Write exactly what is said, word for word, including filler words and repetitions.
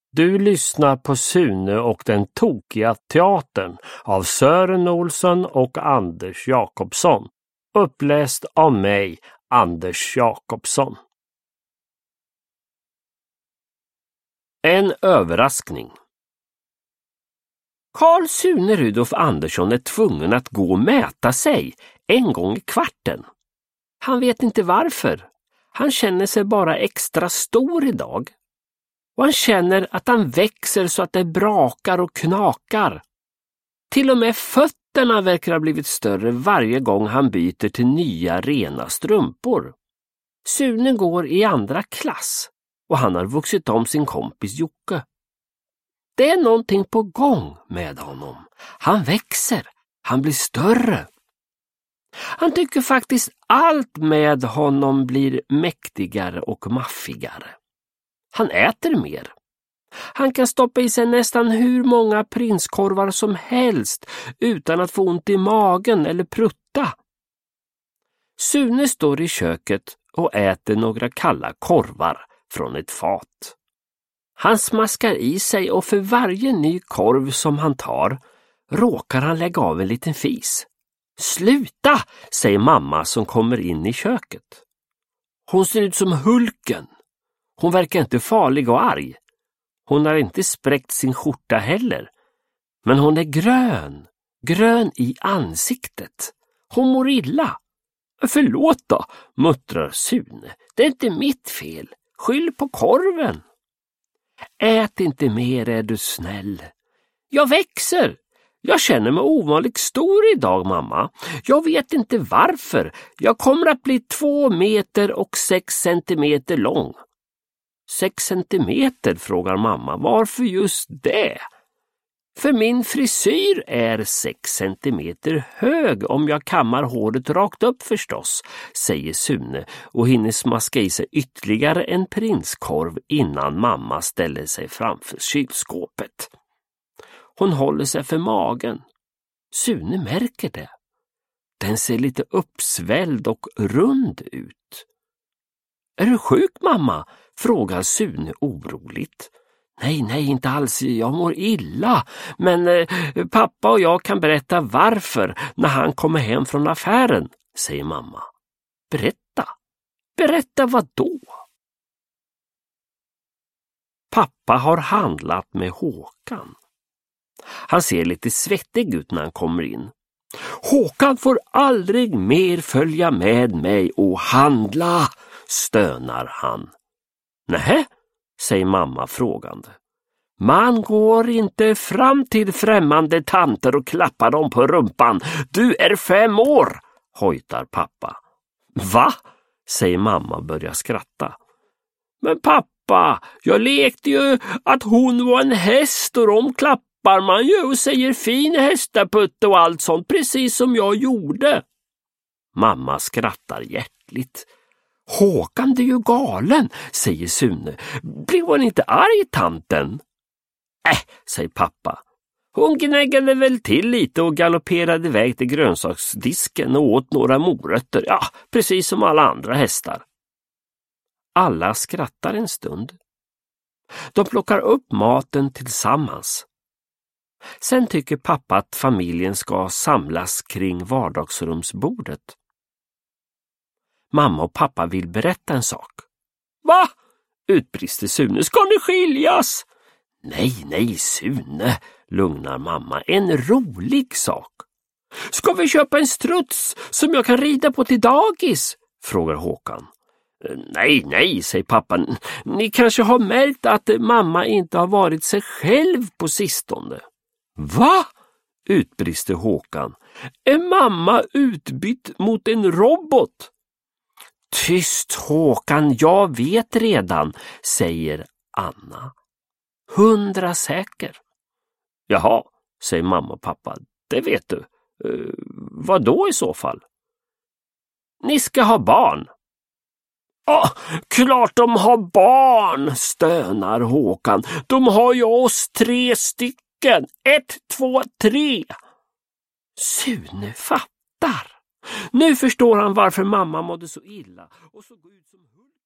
Du lyssnar på Sune och den tokiga teatern av Sören Olsson och Anders Jakobsson. Uppläst av mig, Anders Jakobsson. En överraskning. Carl Sune Rudolf Andersson är tvungen att gå och mäta sig en gång i kvarten. Han vet inte varför. Han känner sig bara extra stor idag. Och han känner att han växer så att det brakar och knakar. Till och med fötterna verkar ha blivit större varje gång han byter till nya rena strumpor. Sune går i andra klass och han har vuxit om sin kompis Jocke. Det är någonting på gång med honom. Han växer, han blir större. Han tycker faktiskt allt med honom blir mäktigare och maffigare. Han äter mer. Han kan stoppa i sig nästan hur många prinskorvar som helst utan att få ont i magen eller prutta. Sune står i köket och äter några kalla korvar från ett fat. Han smaskar i sig och för varje ny korv som han tar råkar han lägga av en liten fis. Sluta, säger mamma som kommer in i köket. Hon ser ut som Hulken. Hon verkar inte farlig och arg. Hon har inte spräckt sin skjorta heller. Men hon är grön. Grön i ansiktet. Hon mår illa. Förlåt då, muttrar Sune. Det är inte mitt fel. Skyll på korven. Ät inte mer, är du snäll. Jag växer. Jag känner mig ovanligt stor idag, mamma. Jag vet inte varför. Jag kommer att bli två meter och sex centimeter lång. Sex centimeter, frågar mamma. Varför just det? För min frisyr är sex centimeter hög om jag kammar håret rakt upp förstås, säger Sune och hinner smaska i sig ytterligare en prinskorv innan mamma ställer sig framför kylskåpet. Hon håller sig för magen. Sune märker det. Den ser lite uppsvälld och rund ut. Är du sjuk, mamma? Frågar Sune oroligt. Nej, nej, inte alls. Jag mår illa. Men eh, pappa och jag kan berätta varför när han kommer hem från affären, säger mamma. Berätta? Berätta vad då? Pappa har handlat med Håkan. Han ser lite svettig ut när han kommer in. Håkan får aldrig mer följa med mig och handla, stönar han. Nähä, säger mamma frågande. Man går inte fram till främmande tanter och klappar dem på rumpan. Du är fem år, hojtar pappa. Va? Säger mamma och börjar skratta. Men pappa, jag lekte ju att hon var en häst och de klappar man ju och säger fin hästaputte och allt sånt, precis som jag gjorde. Mamma skrattar hjärtligt. Håkan, det är ju galen, säger Sune. Blev hon inte arg, tanten? Äh, säger pappa. Hon gnäggade väl till lite och galopperade iväg till grönsaksdisken och åt några morötter. Ja, precis som alla andra hästar. Alla skrattar en stund. De plockar upp maten tillsammans. Sen tycker pappa att familjen ska samlas kring vardagsrumsbordet. Mamma och pappa vill berätta en sak. Va? Utbrister Sune. Ska ni skiljas? Nej, nej Sune, lugnar mamma. En rolig sak. Ska vi köpa en struts som jag kan rida på till dagis? Frågar Håkan. Nej, nej, säger pappa. Ni kanske har märkt att mamma inte har varit sig själv på sistone. Va? Utbrister Håkan. Är mamma utbytt mot en robot? Tyst Håkan, jag vet redan, säger Anna. Hundra säker. Jaha, säger mamma och pappa. Det vet du. Uh, vad då i så fall? Ni ska ha barn. Ja, klart de har barn, stönar Håkan. De har ju oss tre stycken. Ett, två, tre. Sune fattar. Nu förstår han varför mamma mådde så illa och så gå ut som Hulken.